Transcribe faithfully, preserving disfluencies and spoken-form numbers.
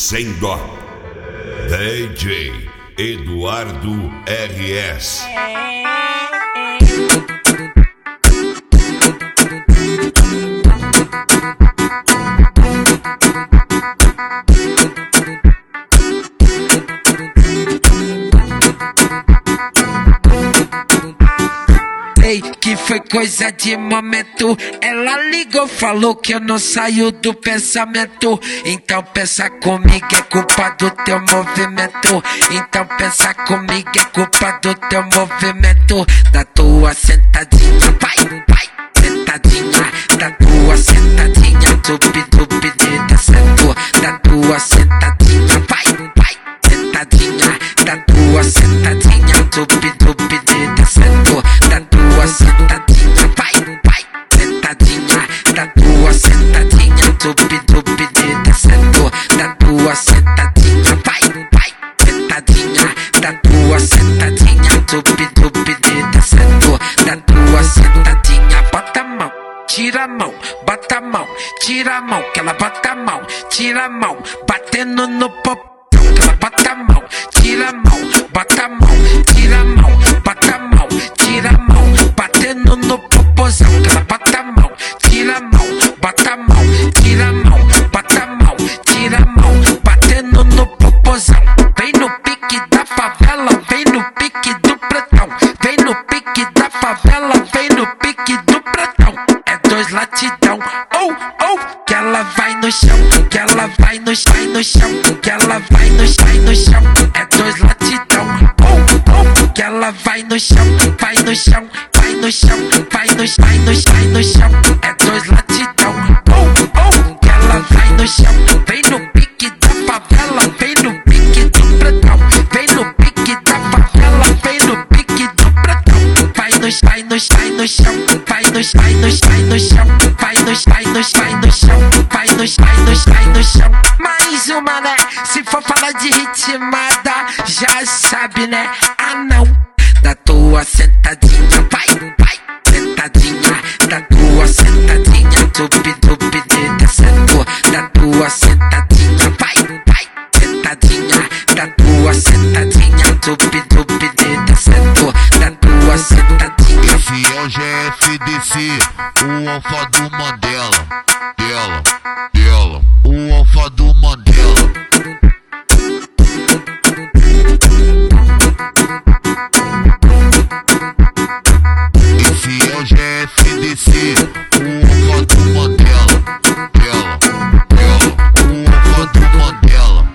sem dó. D J Eduardo R S. Ei, que foi coisa de momento. Ela ligou, falou que eu não saio do pensamento. Então pensa comigo, é culpa do teu movimento. Então pensa comigo, é culpa do teu movimento. Da tua sentadinha, vai, vai, sentadinha. Da tua sentadinha, tupi, tupi, descendo. Da tua sentadinha, vai, vai, sentadinha. Da tua sentadinha, tupi, tupi, descendo. Da tua sentadinha, vai, vai, sentadinha. Da tua sentadinha, tupi, tupi, descendo. Da tua sentadinha, vai, vai, sentadinha. Da tua sentadinha, tupi, tupi, descendo. Da tua sentadinha, bota a mão, tira a mão, bota a mão, tira a mão, que ela bota a mão, tira a mão, batendo no popão, que ela bota a mão, tira a mão, bota a mão, tira a mão, bota a mão, tira a mão, batendo no popozão, que ela bota a mão, tira a mão, bota a mão, tira a mão, bota a mão, tira a mão, batendo no popozão. Vem no pique da favela, vem no pique do pretão, vem no pique da favela, vem no pique do pretão. É dois latidão, ou, oh, ou, oh, que ela vai no chão, que ela vai no, vai no chão, que ela vai no, vai no chão. É dois latidão, ou, oh, ou, que ela vai no chão, vai no chão, vai no chão, vai no, vai no, vai no chão. É dois latidão, ou, ou, que ela vai no chão. Vem no pique da favela, vem no pique do pretão, vem no pique da favela, vem no pique do pretão. Vai no, vai no, vai no chão, vai no, vai no, vai no chão, vai no, vai no, vai no chão, vai no, vai no, vai no chão. Mais uma, né? Se for falar de ritmada, já sabe, né? Ah, não. Da tua sentadinha, vai, vai, sentadinha. Da tua sentadinha, tupi, tupi, descendo. Da tua sentadinha, vai, vai, sentadinha. Da tua sentadinha, tupi, tupi, descendo. Da tua sentadinha. Esse é o G F D C, o alfa do Mandela, dela, dela, o alfa do Mandela. Esse é o G F D C, o alfa do Mandela, dela, dela, o alfa do Mandela.